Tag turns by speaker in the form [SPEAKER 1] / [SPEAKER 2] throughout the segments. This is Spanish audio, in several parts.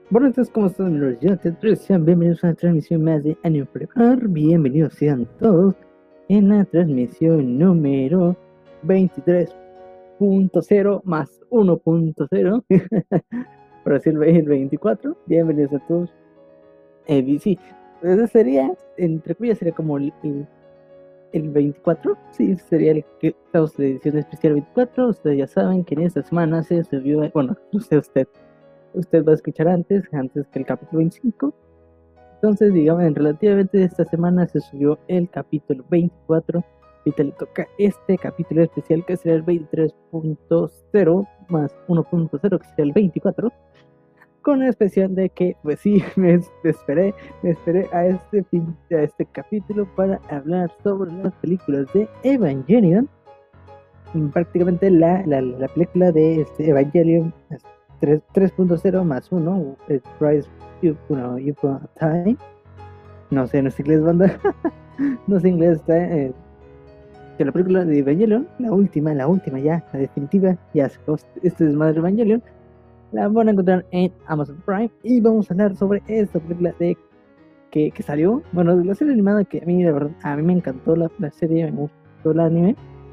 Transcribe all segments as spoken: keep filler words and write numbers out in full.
[SPEAKER 1] Bueno, entonces, ¿cómo están, amigos? Yo te sean bienvenidos a una transmisión más de Anime Prepar. Bienvenidos sean todos en la transmisión número veintitrés punto cero más uno punto cero, por decirlo el veinticuatro. Bienvenidos a todos. Eh, sí, ese sería, entre comillas, sería como el, el, el veinticuatro. Sí, sería el que estamos de edición especial veinticuatro. Ustedes ya saben que en esta semana se subió, bueno, no sé usted. Usted va a escuchar antes, antes que el capítulo veinticinco. Entonces, digamos, en relativamente esta semana se subió el capítulo veinticuatro. Ahorita le toca este capítulo especial, que será el veintitrés punto cero más uno punto cero, que será el veinticuatro. Con la especial de que, pues sí, me, me esperé, me esperé a este, a este capítulo para hablar sobre las películas de Evangelion. Prácticamente la, la, la película de este Evangelion tres punto cero más uno, el Price You, bueno, you Put a Time. No sé, no sé inglés, banda. No sé inglés, está eh, que la película de Evangelion, la última, la última ya, la definitiva, ya se este desmadre de Evangelion, la van a encontrar en Amazon Prime y vamos a hablar sobre esta película de que, que salió, bueno, de la serie animada, que a mí de verdad, a mí me encantó la, la serie, me gustó el anime,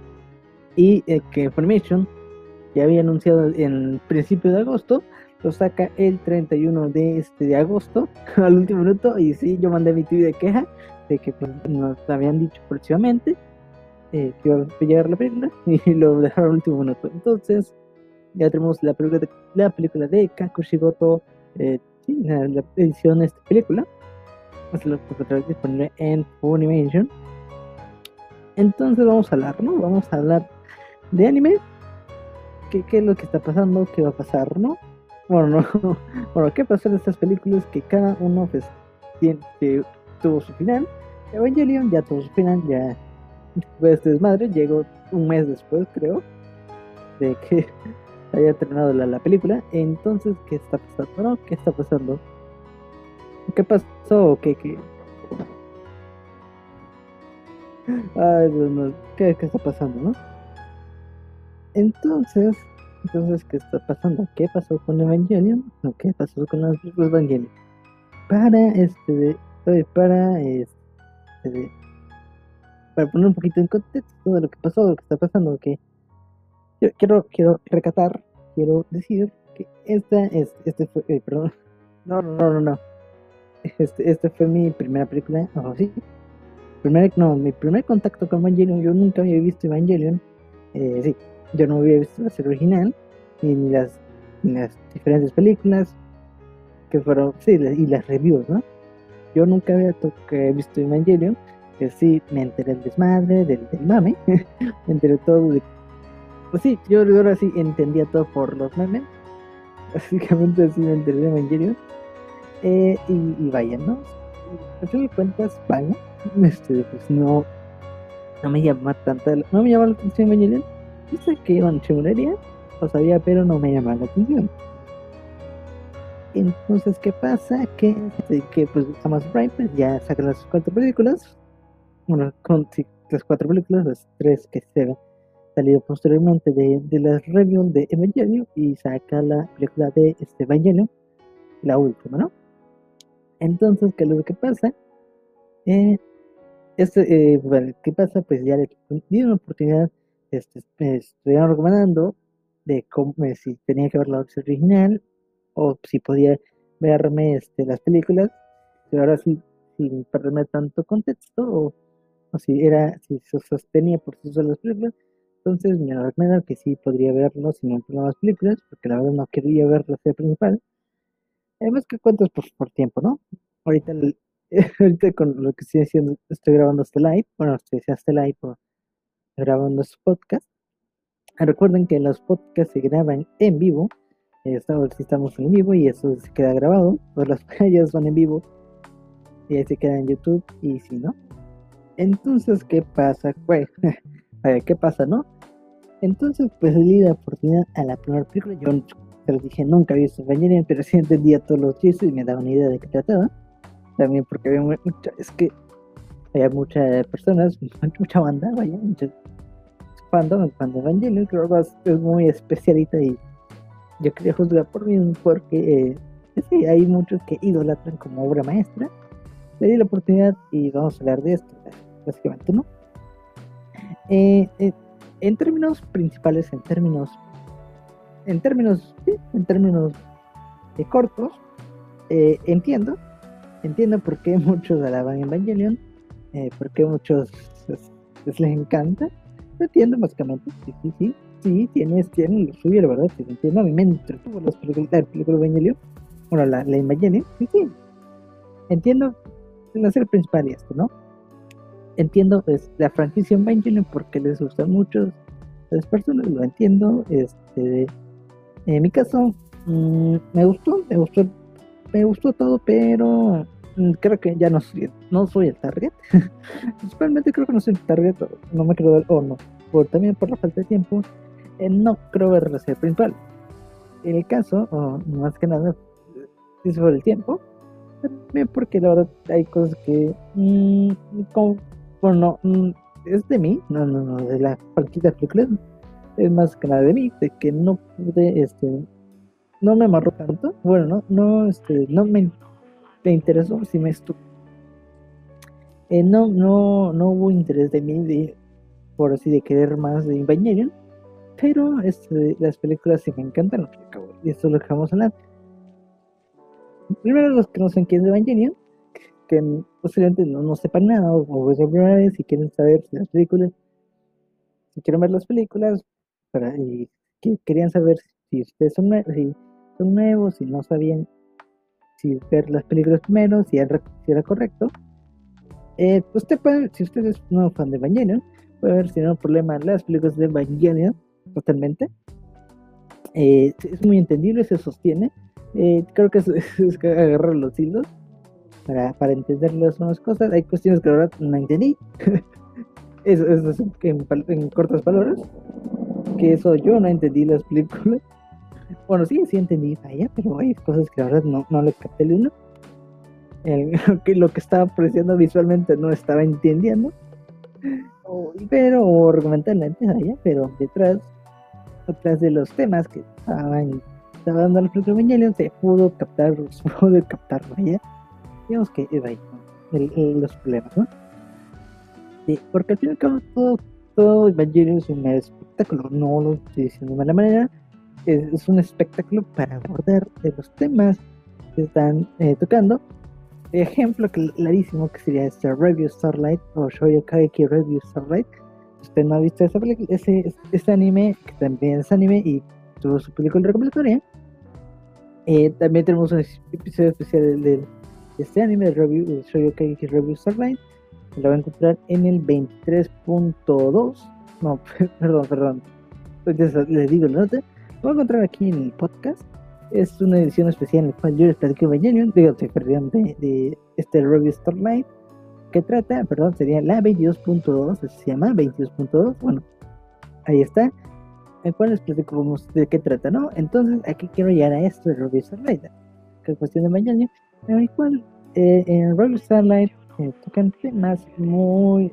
[SPEAKER 1] y eh, que Funimation ya había anunciado en principio de agosto, lo saca el treinta y uno de, este, de agosto, al último minuto. Y sí, yo mandé mi tweet de queja de que pues, nos habían dicho próximamente eh, que iba a llegar la película y lo dejaron al último minuto. Entonces ya tenemos la película de, la película de Kakushigoto, eh, sí, la, la edición de esta película. Se lo encontrar disponible en Funimation. Entonces vamos a hablar, ¿no? Vamos a hablar de anime. ¿Qué, qué es lo que está pasando? ¿Qué va a pasar, no? Bueno, no. Bueno, ¿qué pasó en estas películas? Que cada uno pues tiene, que tuvo su final. Evangelion ya tuvo su final, ya fue este desmadre. Llegó un mes después, creo, de que haya terminado la, la película. Entonces, ¿qué está pasando? ¿No? ¿Qué está pasando? ¿Qué pasó? ¿Qué, qué? Ay, Dios mío, ¿qué, qué está pasando, no? Entonces, entonces, ¿qué está pasando? ¿Qué pasó con Evangelion? ¿O qué pasó con los Evangelion? Para este, de, para este, de, para poner un poquito en contexto de lo que pasó, de lo que está pasando, que yo quiero, quiero recatar, quiero decir que esta es, este fue, eh, perdón, no, no, no, no, no, este, este fue mi primera película, oh, sí, primer, no, mi primer contacto con Evangelion. Yo nunca había visto Evangelion, eh, sí, yo no había visto la serie original, ni las, ni las diferentes películas que fueron, sí, y las reviews, ¿no? Yo nunca había toque, visto Evangelion, que sí me enteré del desmadre, del, del mame, me enteré todo de... Pues sí, yo ahora sí entendía todo por los memes, básicamente así me enteré de Evangelion, eh, y, y vaya, ¿no? Al fin de cuentas, vaya, este, pues no, no me llama tanta, no me llama la atención Evangelion. Yo sé que era una chingonería, lo sabía, pero no me llama la atención. Entonces, ¿qué pasa? Que, este, que pues Amazon Prime pues, ya saca las cuatro películas, bueno, con sí, las cuatro películas, las tres que se han salido posteriormente de, de las reviews de Evangelion, y saca la película de este Evangelion, la última, ¿no? Entonces, ¿qué es lo que pasa? Eh, este, eh, bueno, ¿qué pasa? Pues ya le di una oportunidad, este, me estuvieron recomendando de cómo, eh, si tenía que ver la versión original o si podía verme este, las películas, pero ahora sí, sin perderme tanto contexto, o, o si era, si se sostenía por sí solas las películas. Entonces me recomendaron que sí podría verlo sin ningún problema las películas, porque la verdad no quería ver la serie principal. Además que cuentas por, por tiempo, ¿no? Ahorita, el- ahorita con lo que estoy haciendo, estoy grabando este live, bueno, estoy haciendo este live o grabando este podcast. Recuerden que los podcasts se graban en vivo, eh, estamos, si estamos en vivo y eso se queda grabado, pues las playas son en vivo y ahí se queda en YouTube, y si no, entonces, ¿qué pasa? Pues, ¿qué pasa, no? Entonces, pues le di la oportunidad a la primera película. Yo te lo dije, nunca había visto Evangelion, pero sí entendía todos los chistes y me daba una idea de qué trataba. También porque había mucha, es que había muchas personas, mucha banda, vaya, muchos fandom, fan de Evangelion, que es muy especialita, y yo quería juzgar por mí porque, eh, sí, hay muchos que idolatran como obra maestra. Le di la oportunidad y vamos a hablar de esto, básicamente, ¿no? Eh, eh, en términos principales, en términos, en términos, sí, en términos eh, cortos, eh, entiendo, entiendo por qué muchos alaban Evangelion, eh, por qué muchos pues, les, les encanta. Lo entiendo básicamente, sí, sí, sí, sí, tienes, tiene lo suyo, la verdad, sí, entiendo. A mí me entretuvo las películas, la película de Evangelion, bueno, la, la Evangelion, sí, sí, entiendo el hacer principal y esto, ¿no? Entiendo pues, la franquicia Evangelion porque les gusta mucho a las personas, lo entiendo. Este, en mi caso, mmm, me gustó, me gustó, me gustó todo, pero mmm, creo que ya no soy, no soy el target. Principalmente creo que no soy el target, o no me creo, o no, por, también por la falta de tiempo, eh, no creo ver la serie principal. En el caso, o más que nada, es por el tiempo, también porque la verdad hay cosas que, mmm, como, bueno, no, mm, es de mí, no, no, no, de la franquicia de películas, es más que nada de mí, de que no pude, este, no me amarró tanto, bueno, no, no, este, no me, me interesó, si me estu eh, no, no, no hubo interés de mí, de, por así de querer más de Evangelion, pero este, las películas sí me encantan, al fin y al cabo, y esto es lo que vamos a hablar. Primero, los que no saben qué es Evangelion, que posiblemente no, no sepan nada, o, o es la primera vez, si quieren saber si las películas, si quieren ver las películas, para, y que querían saber si ustedes son, nue- si son nuevos, si no sabían si ver las películas primero, si era, si era correcto. Eh, usted puede, si usted es un fan de Evangelion, puede ver sin ningún problema las películas de Evangelion totalmente. Eh, es muy entendible, se sostiene. Eh, creo que es, es que agarrar los hilos para, para entender las unas cosas. Hay cuestiones que ahora no entendí. Eso, eso es en, en cortas palabras. Que eso yo no entendí las películas. Bueno, sí, sí entendí allá, pero hay cosas que la verdad no, no le capté el uno. El, que lo que estaba apreciando visualmente no estaba entendiendo. O, pero, o argumentalmente allá, pero detrás, detrás de los temas que estaban, estaba dando la película de Evangelion, se pudo captar, se pudo captar allá. Digamos que es ahí, ¿no? el, el, los problemas, ¿no? Sí, porque al fin y al cabo todo, todo Evangelion es un espectáculo, no lo estoy diciendo de mala manera. Es, es un espectáculo para abordar de los temas que están eh, tocando. Ejemplo clarísimo que sería este Review Starlight o Shoujo Kaiki Review Starlight. Usted no ha visto esa película, ese, ese anime, que también es anime y tuvo su película recopilatoria. Eh, también tenemos un episodio especial de, de este anime, de Review, de Shoujo Kaiki Review Starlight. Lo va a encontrar en el veintitrés punto dos. No, perdón, perdón. Entonces les digo la nota. Lo voy a encontrar aquí en el podcast. Es una edición especial en la cual yo les platico Evangelion, digo, perdón, de, de este Review Starlight, que trata, perdón, sería la veintidós punto dos, se llama veintidós punto dos, bueno, ahí está, en cual les platico de qué trata, ¿no? Entonces, aquí quiero llegar a esto de Review Starlight, que es cuestión de Evangelion, en el cual, eh, en Review Starlight, eh, tocan temas muy,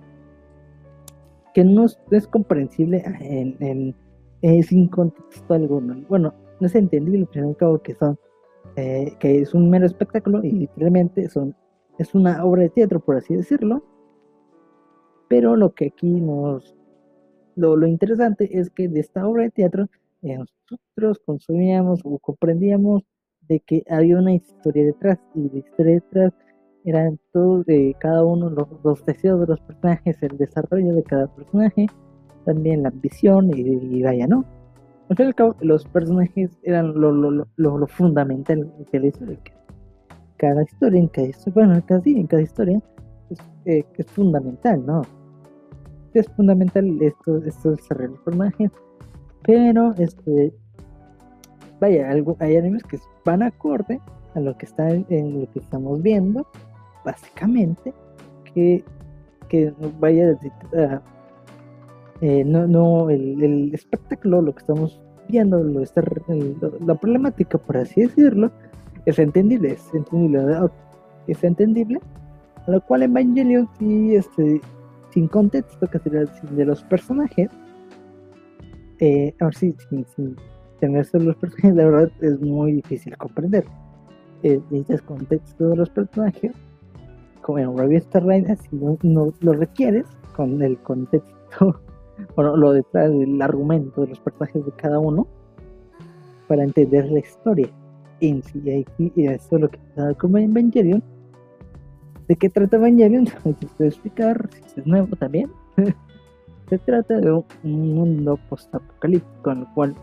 [SPEAKER 1] que no es, es comprensible en, en eh, sin contexto alguno, bueno, no es entendible, pero al cabo que son Eh, que es un mero espectáculo y literalmente son, es una obra de teatro, por así decirlo, pero lo que aquí nos, lo, lo interesante es que de esta obra de teatro eh, nosotros consumíamos o comprendíamos de que había una historia detrás, y la historia detrás eran todos de cada uno los, los deseos de los personajes, el desarrollo de cada personaje, también la ambición y, y vaya, ¿no? Al fin y al cabo, los personajes eran lo, lo, lo, lo, lo fundamental de la historia. Cada historia, en cada historia, bueno, en cada, en cada historia es, eh, es fundamental, ¿no? Es fundamental esto, esto desarrollo de los personajes, pero este, vaya, algo, hay animes que van acorde a lo que está en lo que estamos viendo, básicamente, que, que vaya, uh, eh, no, no, el, el espectáculo, lo que estamos viendo, lo está, el, la problemática, por así decirlo, es entendible, es entendible, es entendible, a lo cual Evangelion sí, este, sin contexto, que sería de los personajes, eh, a ver si sin, sin tener solo los personajes, la verdad es muy difícil comprender. eh, necesitas contexto de los personajes, como en Review Star Rail, así no, no lo requieres con el contexto, bueno, lo detrás del argumento de los personajes de cada uno, para entender la historia en sí. Y eso es lo que pasa con Evangelion. ¿De qué trata Evangelion? Te puedo explicar, si es nuevo también. Se trata de un mundo post-apocalíptico en el cual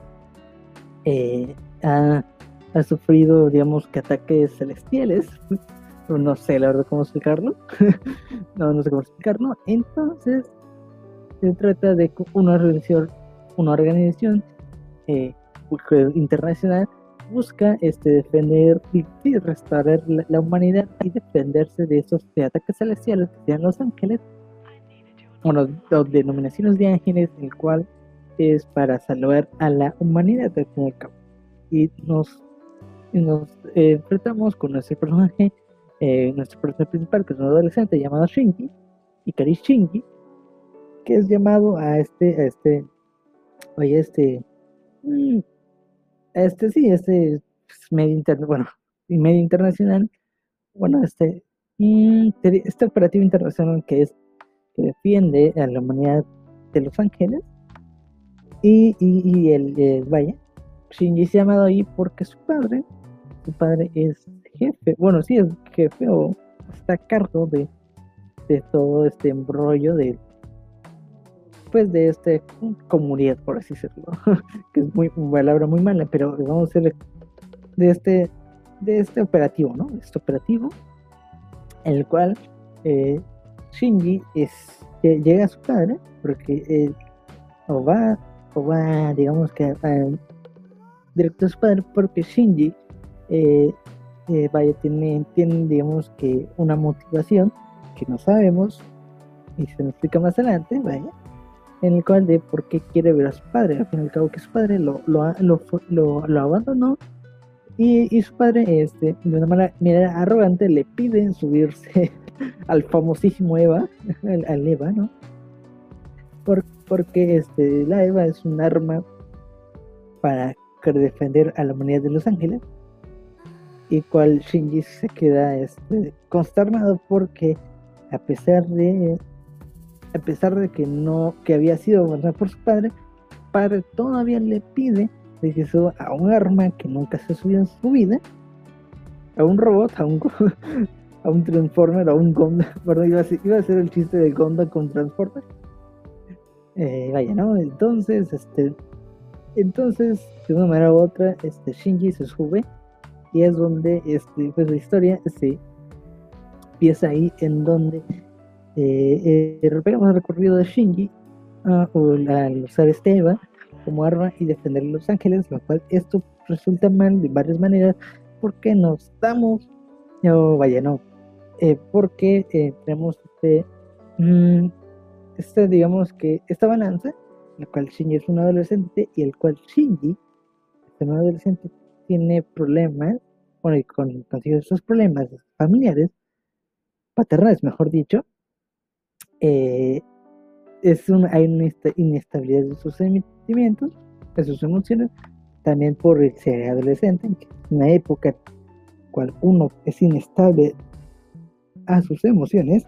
[SPEAKER 1] eh, ha, ha sufrido, digamos, que ataques celestiales. No sé la verdad cómo explicarlo. no, no sé cómo explicarlo. Entonces, se trata de una organización, una organización eh, internacional busca este, defender y, y restaurar la, la humanidad y defenderse de esos de ataques celestiales que sean los ángeles, bueno, de denominaciones de ángeles, el cual es para salvar a la humanidad al fin y al cabo. Y nos, y nos eh, enfrentamos con nuestro personaje, eh, nuestro personaje principal, que es un adolescente llamado Shinji, Ikari Shinji, que es llamado a este, a este, oye, este, mmm, este sí, este pues, medio interno, bueno, y medio internacional, bueno, este, mmm, este operativo internacional que es que defiende a la humanidad de Los Ángeles, y, y, y el, eh, vaya, Shinji se ha llamado ahí porque su padre, su padre es jefe, bueno, sí es jefe o está a cargo de, de todo este embrollo de, pues, de este comunidad, por así decirlo, que es muy, una palabra muy mala, pero vamos a hacer de este, de este operativo, ¿no? Este operativo, en el cual eh, Shinji es, eh, llega a su padre, porque eh, o va, o va, digamos que eh, directo a su padre, porque Shinji eh, eh, vaya, tiene, tiene, digamos que una motivación que no sabemos, y se nos explica más adelante, vaya, en el cual de por qué quiere ver a su padre. Al fin y al cabo que su padre lo, lo, lo, lo, lo abandonó, y, y su padre, este, de una manera, manera arrogante, le piden subirse al famosísimo Eva, al, al Eva, ¿no? Por, porque este, la Eva es un arma para defender a la humanidad de Los Ángeles, y cual Shinji se queda este, consternado porque a pesar de a pesar de que no que había sido abandonado por su padre, padre todavía le pide de que suba a un arma que nunca se subió en su vida, a un robot, a un a un Transformer, a un Gundam. Perdón, iba a ser, iba a ser el chiste de Gundam con Transformer. Eh, vaya, ¿no? Entonces, este, entonces, de una manera u otra, este, Shinji se sube, y es donde, este, pues la historia se empieza ahí, en donde eh, eh, repegamos el recorrido de Shinji uh, al usar este Eva como arma y defender a Los Ángeles, lo cual esto resulta mal de varias maneras, porque nos damos, no, vaya, no, eh, porque eh, tenemos este, mmm, este, digamos que esta balanza, la cual Shinji es un adolescente, y el cual Shinji, este un adolescente, tiene problemas, bueno, y con, consigue estos problemas familiares, paternales, mejor dicho, eh, es un, hay una inestabilidad de sus sentimientos, de sus emociones, también por el ser adolescente, en una época en la cual uno es inestable a sus emociones.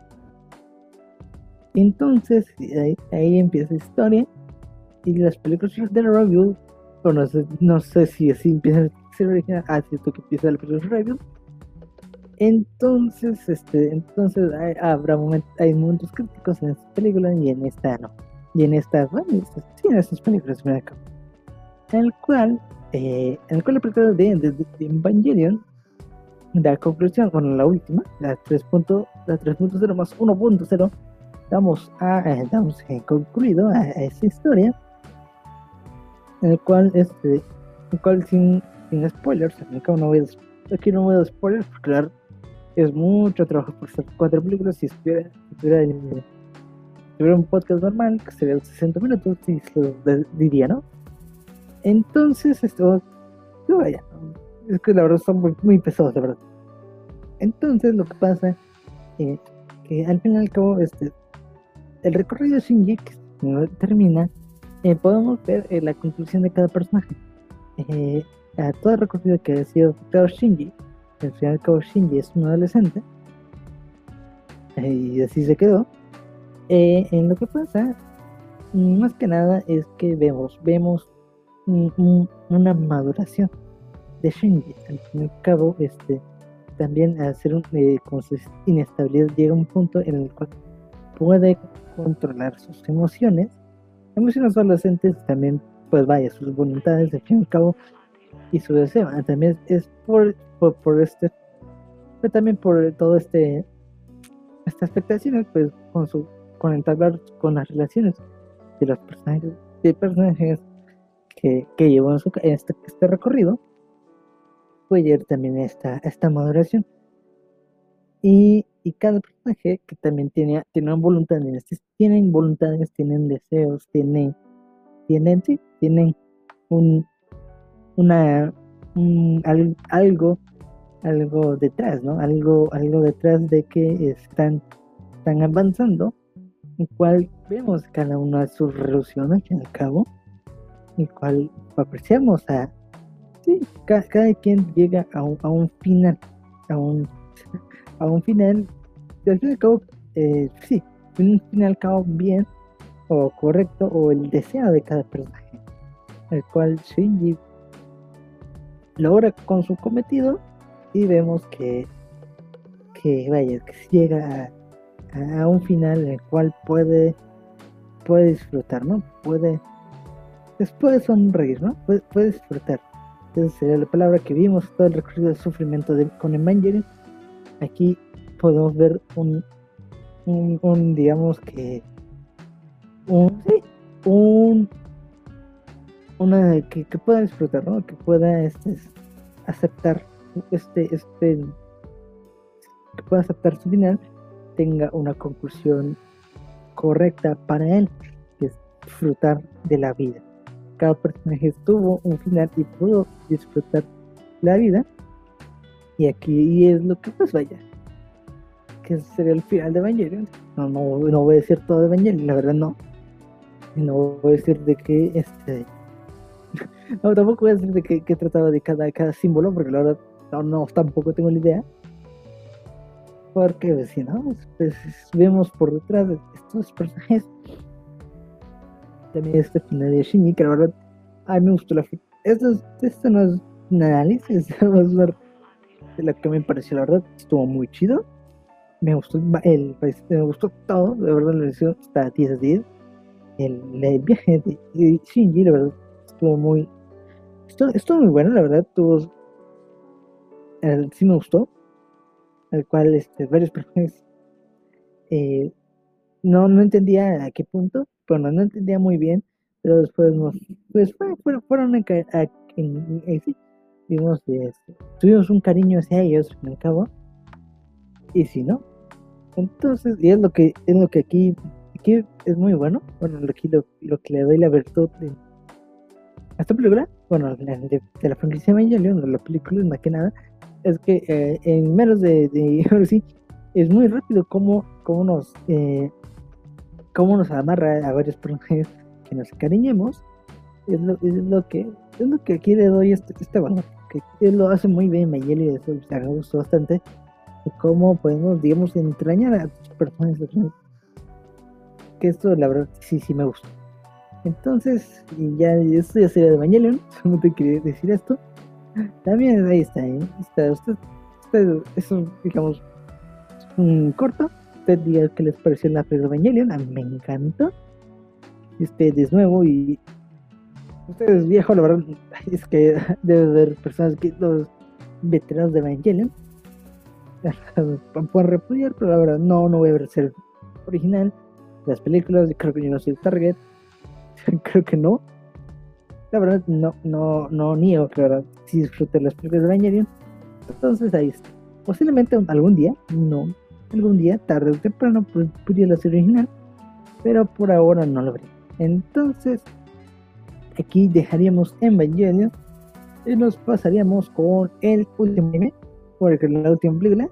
[SPEAKER 1] Entonces ahí, ahí empieza la historia, y las películas de la review, o no sé, no sé si así empieza a ser original, ah, sí, esto que empieza la película de review. Entonces, este, entonces hay, habrá momentos, hay momentos críticos en esta película, y en esta no, y en esta, bueno, sí, en estas películas, en el cual, eh, en el cual la película de, de, de Evangelion da conclusión, bueno, la última, la tres punto cero más uno punto cero, damos a, eh, damos eh, concluido a, a esa historia, en el cual, este, en el cual sin, sin spoilers, acá no voy a, aquí no voy a dar spoilers, porque claro, es mucho trabajo por hacer cuatro películas. Si estuviera, si estuviera, si estuviera un podcast normal, que sería de sesenta minutos, sí lo diría, ¿no? Entonces, esto, no vaya, es que la verdad son muy, muy pesados, la verdad. Entonces, lo que pasa es que al fin y al cabo, este, el recorrido de Shinji, que no termina, eh, podemos ver eh, la conclusión de cada personaje. Eh, a todo el recorrido que ha sido afectado Shinji, al fin y al cabo Shinji es un adolescente, y así se quedó. Eh, en lo que pasa, más que nada, es que vemos, vemos un, un, una maduración de Shinji. Al fin y al cabo, este, también al ser un, eh, con su inestabilidad llega un punto en el cual puede controlar sus emociones, emociones adolescentes, también, pues vaya, sus voluntades, al fin y al cabo, y su deseo. También es por, por, por este, pero también por todo este, estas expectaciones, pues con su, con entablar con las relaciones de los personajes, de personajes que, que llevó en, su, en este, este recorrido, puede llegar también esta, esta maduración. Y, y cada personaje que también tiene, tiene voluntades, tienen voluntades, tienen deseos, tienen, tienen, sí, tienen un, una, un, al, algo, algo detrás, ¿no? Algo, algo detrás de que están, están avanzando, en cual vemos cada una de sus resoluciones al cabo, en cual apreciamos a, sí, ca, cada quien llega a un, a un final, a un, a un final, y al fin y al cabo, eh, sí, un final al cabo bien, o correcto, o el deseo de cada personaje, el cual Shinji logra con su cometido, y vemos que, que vaya, que llega a, a un final en el cual puede, puede disfrutar, ¿no? Puede, después sonreír, ¿no? Puede, puede disfrutar. Esa sería la palabra que vimos, todo el recorrido de sufrimiento de, con Evangelion. Aquí podemos ver un, un, un digamos que, un, sí, un, una, que, que pueda disfrutar, ¿no? Que pueda este, aceptar este, este, que pueda aceptar su final, tenga una conclusión correcta para él, que es disfrutar de la vida. Cada personaje tuvo un final y pudo disfrutar la vida, y aquí es lo que, pues vaya, que sería el final de Evangelion. No, no, no voy a decir todo de Evangelion, la verdad no. No voy a decir de qué este no, tampoco voy a decir de qué, qué trataba de cada, cada símbolo, porque la verdad no, no, tampoco tengo la idea. Porque pues, si no, pues vemos por detrás de estos personajes también este final de Shinji, que la verdad a mí me gustó la fe. Esto, esto no es un análisis, vamos a ver de lo que me pareció, la verdad estuvo muy chido. Me gustó el, me gustó todo, de verdad la lección está diez de diez. El, el viaje de, de Shinji, la verdad estuvo muy estuvo, estuvo muy bueno, la verdad tuvo el, sí me gustó, el cual este, varios personajes eh, no, no entendía a qué punto, bueno, no entendía muy bien, pero después nos, pues fue, fueron, fueron a, a, a, en, en, sí, digamos, este, tuvimos un cariño hacia ellos, al cabo, y si no, entonces, y es lo que, es lo que aquí, aquí es muy bueno, bueno, aquí lo, lo que le doy la virtud de, a esta película, bueno, de, de, de la franquicia Evangelion, de la película más que nada, es que eh, en menos de, de, ahora sí, es muy rápido como, como nos, eh, cómo nos amarra a varios personajes que nos encariñemos. Es lo, es lo que es lo que aquí le doy este, este valor, que él lo hace muy bien Mayeli, y eso me gustó bastante, y cómo podemos, digamos, entrañar a sus personajes, que esto la verdad sí, sí me gustó. Entonces, y ya esto ya sería de Evangelion, solo te quería decir esto. También ahí está, ¿eh? está usted, usted, eso digamos un corto. Usted diga qué les pareció la película de Evangelion. A mí me encantó. Y usted es nuevo y usted es viejo, la verdad es que debe haber personas que los veteranos de Evangelion pueden repudiar, pero la verdad no, no voy a ver el original, las películas. Yo creo que yo no soy el target. Creo que no. La verdad no, no, no niego que la verdad sí disfruté las películas de Evangelion. Entonces ahí está. Posiblemente algún día, no, algún día, tarde o temprano, pues pudiera la serie original, pero por ahora no lo veré. Entonces, aquí dejaríamos Evangelion y nos pasaríamos con el último anime, porque la última película,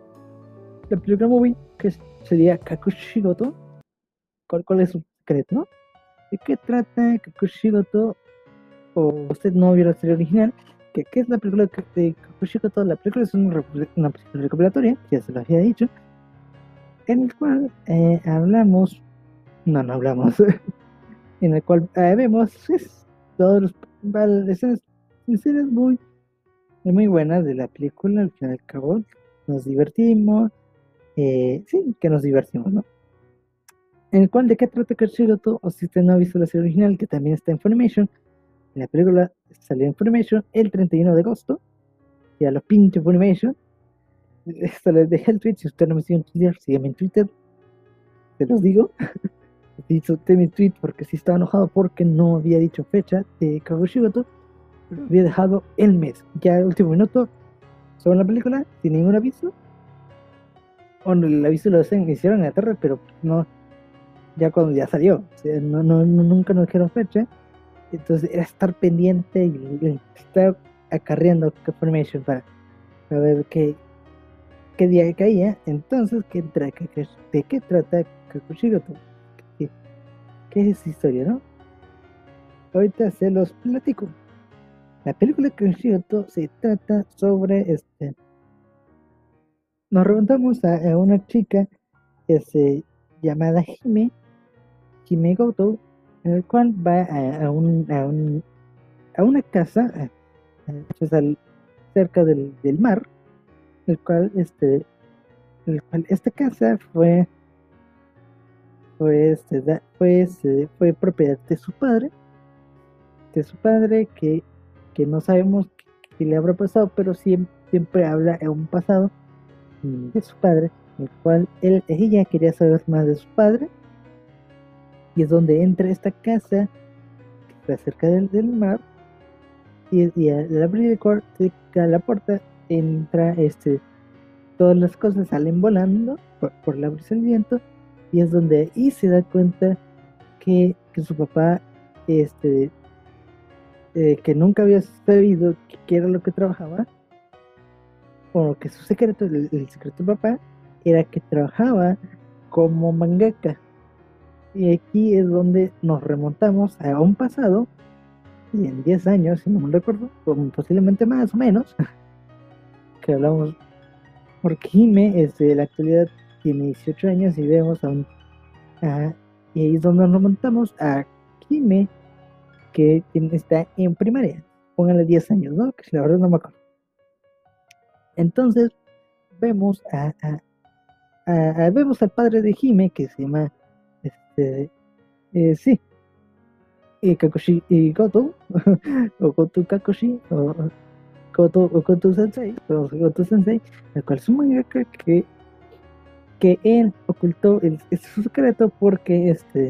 [SPEAKER 1] la película movie, que sería Kakushigoto. ¿Cuál, cuál es su secreto, no? ¿De qué trata Kakushigoto? O usted no vio la serie original, que ¿qué es la película de Kakushi Koto? La película es una, una película recopilatoria, ya se lo había dicho, en el cual eh, hablamos, no, no hablamos, en el cual eh, vemos pues, todos los escenas, escenas muy, muy buenas de la película. Al fin y al cabo nos divertimos, eh, sí, que nos divertimos, ¿no? En el cual, ¿de qué trata Kakushi Koto? O si usted no ha visto la serie original, que también está en Funimation, la película salió en Funimation el treinta y uno de agosto, y a los pinches Funimation. Esto les dejé el tweet. Si usted no me sigue en Twitter, sígueme en Twitter, te los digo. Disfruté mi tweet porque sí estaba enojado porque no había dicho fecha de Kakushi Koto, pero había dejado el mes. Ya el último minuto sobre la película, sin ningún aviso. Bueno, el aviso lo hicieron en la tarde, pero no, ya cuando ya salió. O sea, no, no, nunca nos dijeron fecha. Entonces era estar pendiente y, y estar acarreando Confirmation para, para ver qué, qué día caía. Entonces, ¿qué tra qué, ¿de qué trata Kakushi Koto? ¿Qué, ¿Qué es esa historia, no? Ahorita se los platico. La película Kakushi Koto se trata sobre este. Nos remontamos a, a una chica que se llamada Hime, Hime Goto, en el cual va a, a, un, a, un, a una casa a, a, pues al, cerca del, del mar, el cual este el cual esta casa fue fue este da, fue, este, fue propiedad de su padre de su padre que, que no sabemos qué, qué le habrá pasado, pero siempre, siempre habla en un pasado de su padre, el cual él, ella quería saber más de su padre, y es donde entra esta casa que está cerca del, del mar, y, y al abrir la puerta entra este todas las cosas salen volando por, por la brisa del viento, y es donde ahí se da cuenta que, que su papá este eh, que nunca había sabido qué era lo que trabajaba, o que su secreto, el, el secreto del papá era que trabajaba como mangaka. Y aquí es donde nos remontamos a un pasado, y en diez años, si no me recuerdo, posiblemente más o menos, que hablamos, porque Hime es de la actualidad, tiene dieciocho años, y vemos a un a, y ahí es donde nos remontamos a Hime, que tiene, está en primaria, pónganle diez años, ¿no? Que la verdad no me acuerdo. Entonces vemos a, a, a, a vemos al padre de Hime, que se llama este eh, sí eh, Kakushi y Goto o Goto Kakushi o Goto o Goto Sensei o Goto Sensei, el cual es un mangaka que que él ocultó el, es su secreto porque este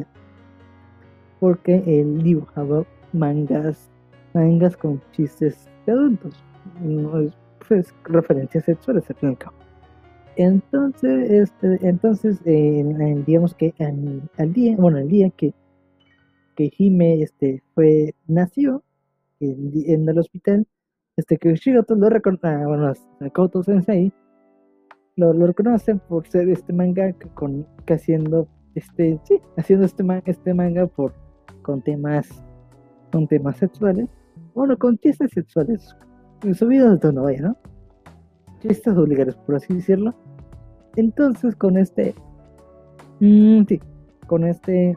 [SPEAKER 1] porque él dibujaba mangas mangas con chistes de adultos, no es pues referencias sexuales al fin y al cabo. Entonces este entonces eh, digamos que al, al día bueno el día que que Hime este fue nació en, en el hospital, este que Shigoto lo reconoce, ah, bueno, Goto Sensei lo, lo reconocen por ser este manga con que haciendo este sí haciendo este man, este manga por con temas con temas sexuales, bueno, con chistes sexuales subidos de tono, vaya, ¿no? Chistes vulgares, por así decirlo. Entonces con este mmm, sí con este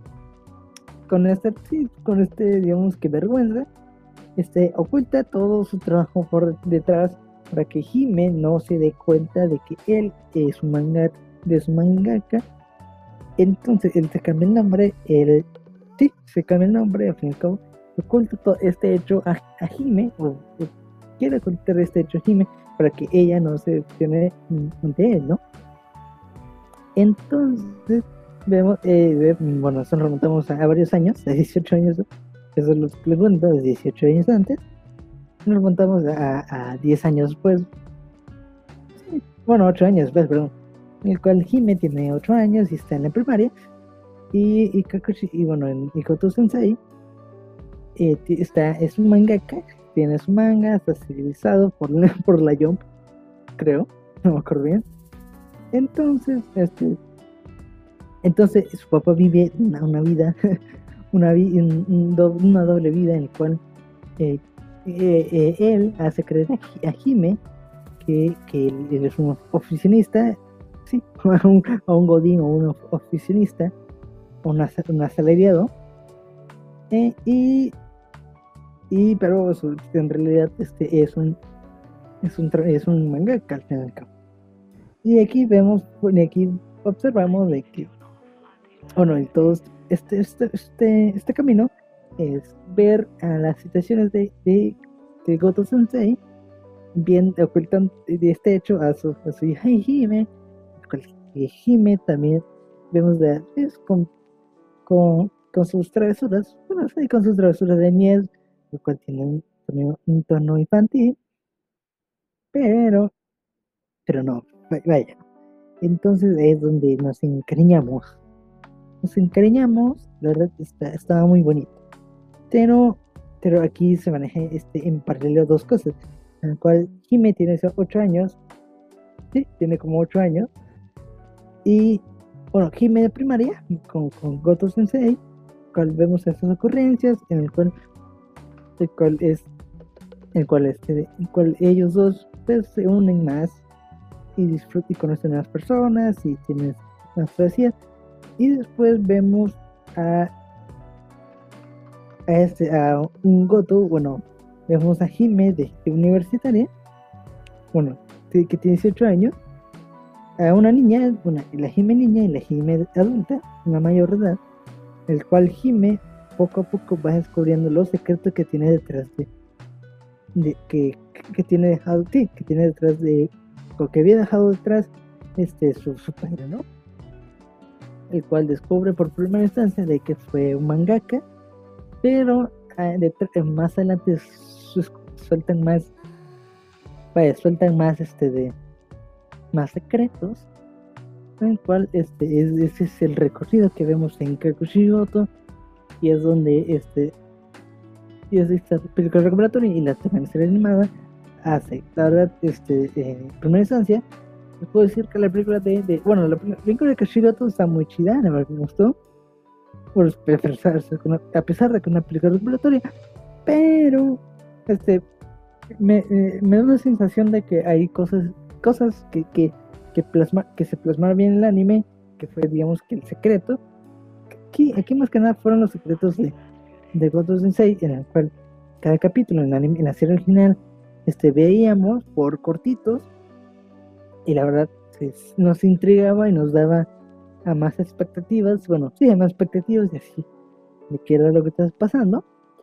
[SPEAKER 1] con este sí, con este digamos que vergüenza, este oculta todo su trabajo por detrás para que Hime no se dé cuenta de que él es un manga de su mangaka. Entonces él se cambia el nombre, él sí, se cambia el nombre, al fin y al cabo oculta todo este hecho a, a Hime, o, o quiere ocultar este hecho a Hime para que ella no se decepcione de él, ¿no? Entonces vemos, eh, bueno, nos remontamos a, a varios años, a dieciocho años, eso es lo que les cuento, de dieciocho años antes. Nos remontamos a, a diez años después, sí, bueno, ocho años después, perdón, en el cual Hime tiene ocho años y está en la primaria, y, y Kakushi, y bueno, en Goto Sensei eh, está, es un mangaka, tiene su manga, está civilizado por, por la Jump, creo, no me acuerdo bien. Entonces, este, entonces su papá vive una, una vida, una, un, un do, una doble vida en la cual eh, eh, eh, él hace creer a, a Hime que, que él, él es un oficinista, sí, a un, a un godín o un oficinista, un, asa, un asalariado, eh, y, y pero eso, en realidad este es un es un, es un mangaka al fin y al cabo. Y aquí vemos, y aquí observamos de que, bueno, y todo este, este, este, este camino es ver a las situaciones de, de, de Goto Sensei, bien ocultan de este hecho a su, a su hija Hime, y Hime también vemos de es con, con, con sus travesuras, bueno, sí, con sus travesuras de miel, lo cual tiene un tono, un tono infantil, pero, pero no, vaya. Entonces es donde nos encariñamos. Nos encariñamos, la verdad está, estaba muy bonito. Pero, pero aquí se maneja este, en paralelo dos cosas. En el cual Hime tiene esos ocho años. Sí, tiene como ocho años. Y bueno, Hime de primaria con, con Goto Sensei, cual vemos estas ocurrencias, en el cual, el cual es el cual este, el cual ellos dos pues se unen más y disfrutan y conocen a las personas y tienen más fantasías. Y después vemos a, a, este, a un Goto, bueno, vemos a Hime de, de universitaria, bueno, que tiene dieciocho años, a una niña, una, la Hime niña y la Hime adulta, una mayor edad, el cual Hime poco a poco va descubriendo los secretos que tiene detrás de, de que, que tiene dejado, sí, que tiene detrás de, lo que había dejado detrás este, su, su padre, ¿no? El cual descubre por primera instancia de que fue un mangaka, pero eh, de, más adelante sus, sueltan más, vaya, sueltan más este de más secretos, en el cual este es, ese es el recorrido que vemos en Kakushigoto, y es donde este y es esta película recuperatoria y la también serie animada hace, la verdad, este en primera instancia les puedo decir que la película de, de bueno, la película de Kakushigoto está muy chida, la verdad me gustó, por a pesar de que es una película recuperatoria, pero este me, eh, me da una sensación de que hay cosas cosas que, que, que, plasma, que se plasmaron bien en el anime, que fue, digamos, que el secreto. Aquí, aquí más que nada fueron los secretos de, de Goto Sensei, en el cual cada capítulo en, el anime, en la serie original este, veíamos por cortitos, y la verdad pues, nos intrigaba y nos daba a más expectativas, bueno, sí, a más expectativas de así, de qué era lo que estaba pasando.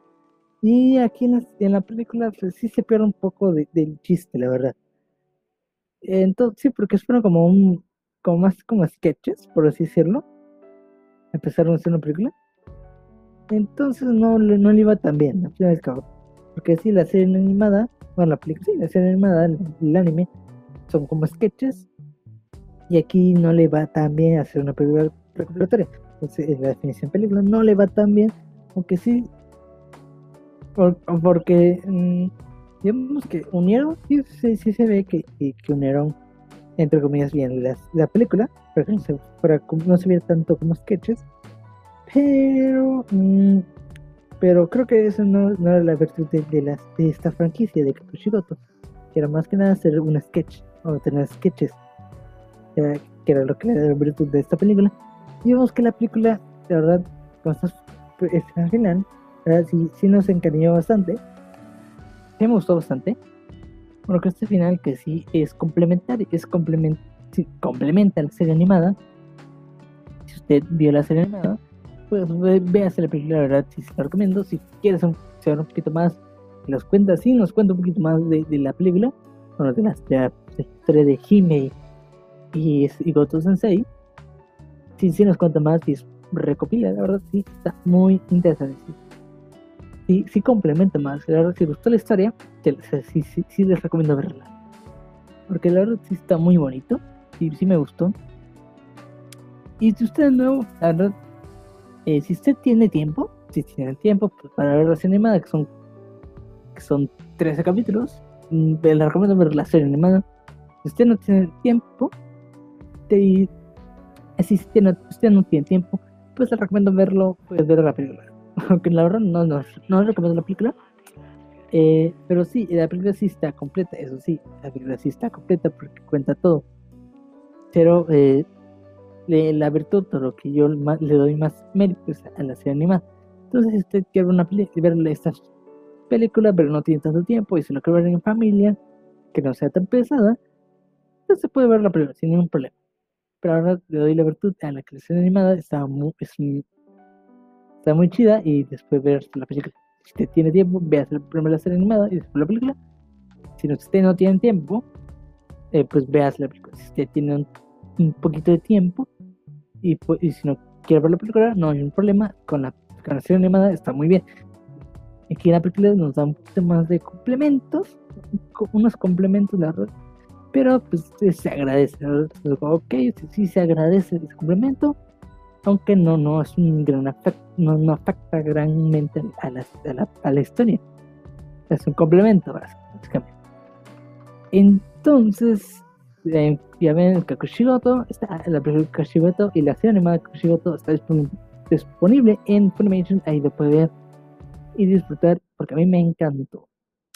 [SPEAKER 1] Y aquí en la, en la película pues, sí se pierde un poco de, del chiste, la verdad. Entonces, sí, porque fueron como un, como más como sketches, por así decirlo. Empezaron a hacer una película. Entonces no, no le iba tan bien, al fin y al cabo. Porque sí, la serie animada, bueno, la película, sí, la serie animada, el, el anime, son como sketches. Y aquí no le va tan bien hacer una película recopilatoria. Entonces, en la definición película no le va tan bien, aunque sí, por, porque mmm, digamos que unieron, sí, sí, sí se ve que, que, que unieron entre comillas bien las, la película, para que no se, para, no se viera tanto como sketches, pero mmm, pero creo que eso no, no era la virtud de, de, las, de esta franquicia de Kakushigoto, que era más que nada hacer un sketch o tener sketches, que era, que era lo que era la virtud de esta película. Y vemos que la película, de verdad, con estas escenas final, sí, sí nos encariñó bastante, sí me gustó bastante. Bueno, que este final que sí es complementario, es complement, sí, complementa la serie animada. Si usted vio la serie animada, pues ve, véase la película, la verdad, sí se la recomiendo. Si quieres un, saber un poquito más, nos cuenta, sí, nos cuenta un poquito más de, de la película, bueno, de la, de la, de la historia de Hime y, y Goto Sensei. Sí, sí nos cuenta más y es, recopila, la verdad, sí, está muy interesante. Sí. Sí, sí complementa más, la verdad, si gustó la historia, te, sí, sí, sí les recomiendo verla, porque la verdad sí está muy bonito, sí, sí me gustó. Y si usted de nuevo, la verdad, eh, si usted tiene tiempo, si tiene tiempo pues, para ver la serie animada, que son, que son trece capítulos, mmm, le recomiendo ver la serie animada. Si usted no tiene tiempo, te, si usted no, usted no tiene tiempo, pues le recomiendo verlo, pues ver la película. Aunque la verdad no, no, no le recomiendo la película, Eh, pero sí, la película sí está completa, eso sí, la película sí está completa porque cuenta todo. Pero eh, le- la virtud, o lo que yo más- le doy más mérito es a la serie animada. Entonces, si usted quiere ver, una peli- ver estas películas, pero no tiene tanto tiempo y se lo quiere ver en familia, que no sea tan pesada, entonces se puede ver la película sin ningún problema. Pero ahora le doy la virtud a la que la serie animada está muy, es muy- está muy chida y después ver la película. Si usted tiene tiempo, vea primero la serie animada y después la película. Si usted no tiene tiempo, eh, pues veas la película. Si usted tiene un, un poquito de tiempo y, pues, y si no quiere ver la película, no hay un problema. Con la, con la serie animada está muy bien. Aquí en la película nos da un poquito más de complementos, co- unos complementos, la verdad, pero pues eh, se agradece, la verdad. Entonces, ok, sí, sí se agradece ese complemento, aunque no, no es un gran afecto, no, no afecta grandemente a la, a la, a la historia. Es un complemento, básicamente. Entonces, eh, ya ven, el Kakushigoto, está, la película Kakushigoto y la serie animada Kakushigoto está dispon- disponible en Funimation, ahí lo puede ver y disfrutar, porque a mí me encantó.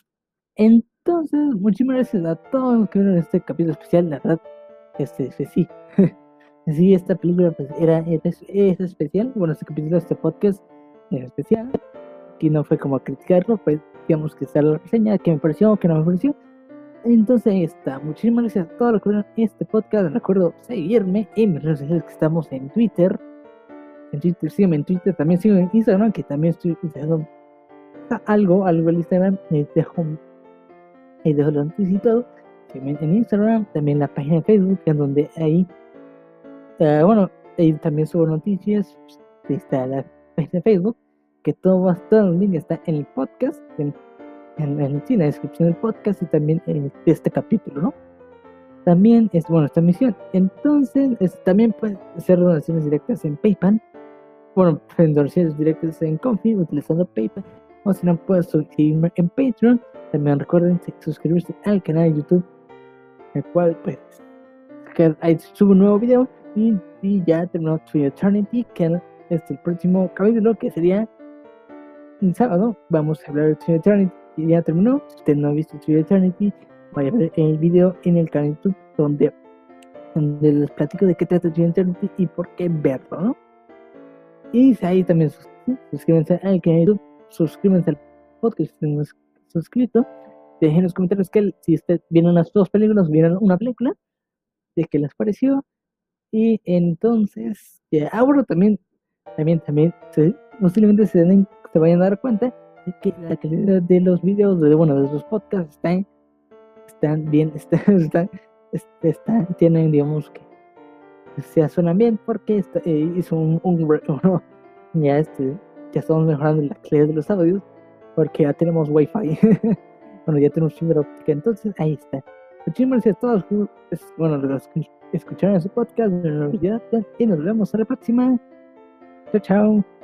[SPEAKER 1] Entonces, muchísimas gracias a todos los que vieron este capítulo especial, la verdad, este, este sí, sí, esta película pues era, era- es, es especial, bueno, este capítulo, este podcast es especial, que no fue como a criticarlo, pues digamos que está la reseña, que me pareció, que no me pareció. Entonces ahí está, muchísimas gracias a todos los que vieron este podcast. Recuerdo seguirme en mis redes sociales, que estamos en Twitter. En Twitter, sígueme en Twitter, también sigo en Instagram, que también estoy utilizando algo, algo en Instagram. Les dejo, ahí dejo la noticia y todo. Sígueme en Instagram, también la página de Facebook, en donde ahí, uh, bueno, ahí también subo noticias. Ahí está la página de Facebook, que todo va a estar en línea, está en el podcast, en, en, en, sí, en la descripción del podcast y también en este capítulo, ¿no? También es, bueno, esta misión. Entonces, es, también puedes hacer donaciones directas en PayPal. Bueno, donaciones directas en Confi utilizando PayPal. O si no, puedes suscribirme en Patreon. También recuerden suscribirse al canal de YouTube, el cual, pues, que ahí subo un nuevo video. Y, y ya terminó True Eternity, que es el próximo capítulo, que sería el sábado. Vamos a hablar de True Eternity. Y ya terminó. Si usted no ha visto True Eternity, vaya a ver el video en el canal de YouTube, donde donde les platico de qué trata True Eternity y por qué verlo, ¿no? Y ahí también sus, suscríbanse al canal de YouTube, suscríbanse al podcast si no es suscrito, dejen en los comentarios que si usted vieron las dos películas, vieron una película, de qué les pareció. Y entonces, ya, ah, bueno, también, también, también, se, posiblemente se, den, se vayan a dar cuenta de que la calidad de los videos, de, bueno, de los podcasts están, están bien, están, están, este, están, tienen, digamos que se suenan bien porque esto, eh, hizo un, un, un ya este ya estamos mejorando la calidad de los audios porque ya tenemos wifi. Bueno, ya tenemos fibra óptica, entonces ahí está. Muchísimas gracias a todos, bueno, los que escucharon ese podcast y nos vemos a la próxima. Chao, chao.